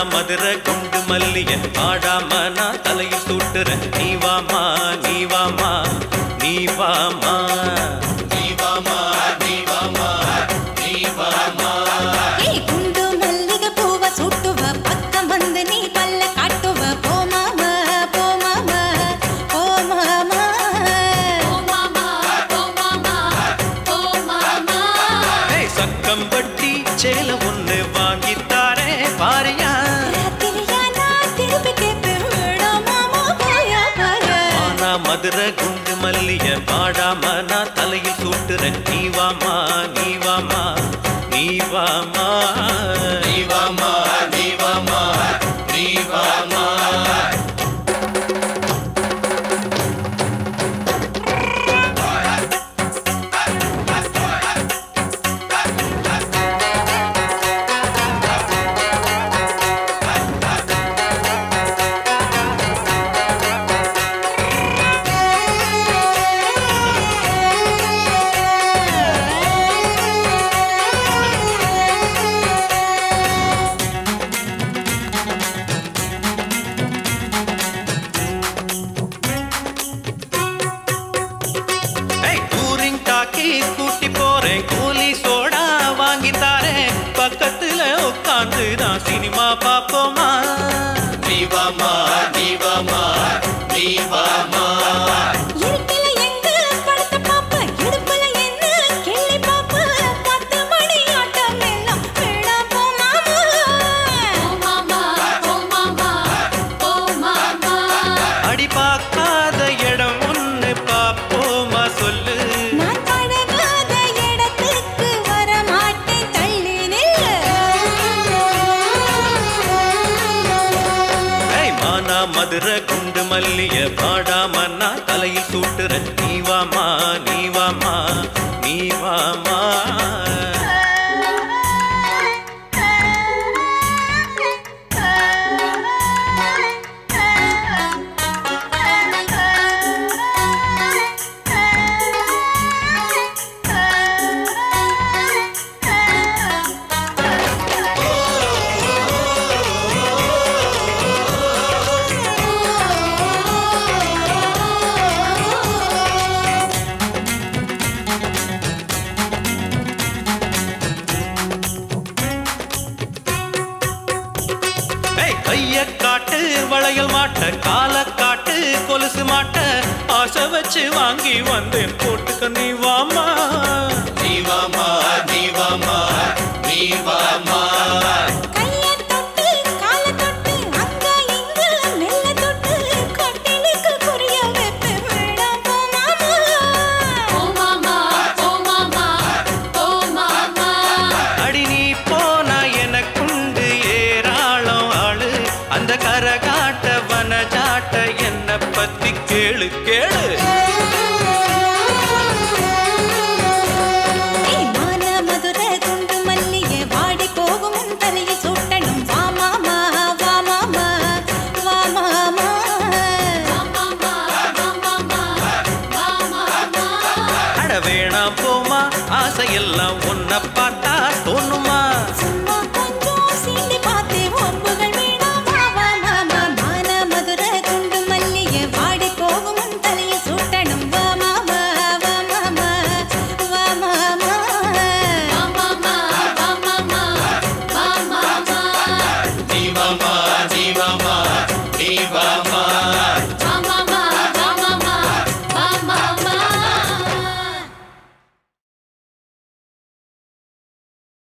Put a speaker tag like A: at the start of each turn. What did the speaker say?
A: மதுரை குண்டு மல்லிய பாடாம நான் தலையில் சூட்டுறேன். நீ வாமா நீ வாமா நீ வாமா நீ வாமா நீ வாமா நீ வாமா.
B: குண்டு மல்லிகை பூவ சூட்டுவ பக்கம் வந்து நீ பல்ல காட்டுவ. போமாமா போமாமா போமாமா போமாமா போமாமா போமாமா.
A: சக்கம்பட்டி சேல ஒண்ணு வாங்கித்தாரே பாரியா. மதுரை குண்டு மல்லிய பாடாம நான் தலையில் சூட்டுறேன். நீ வாமா நீ வாமா நீ வாமா நீ வாமா நீ வாமா நீ வாமா. கூட்டி போறேன் கூலி சோடா வாங்கித்தாரேன். பக்கத்துல உட்காந்து நான் சினிமா பாப்போமா. நீ வாமா நீ வாமா நீ வாமா. அடி பார்க்காத இடம் ஒண்ணு பாப்போமா சொல்லு. மதுரை குண்டு மல்லிய பாடாம நான் தலையில் சூட்டுறேன். நீ வாமா நீ வாமா நீ வாமா. கைய காட்டு வளையல் மாட்ட கால காட்டு கொலுசு மாட்ட ஆசை வச்சு வாங்கி வந்தேன் போட்டுக்க. நீ வாமா நீ வாமா நீ வாமா நீ வாமா. அந்த கரகா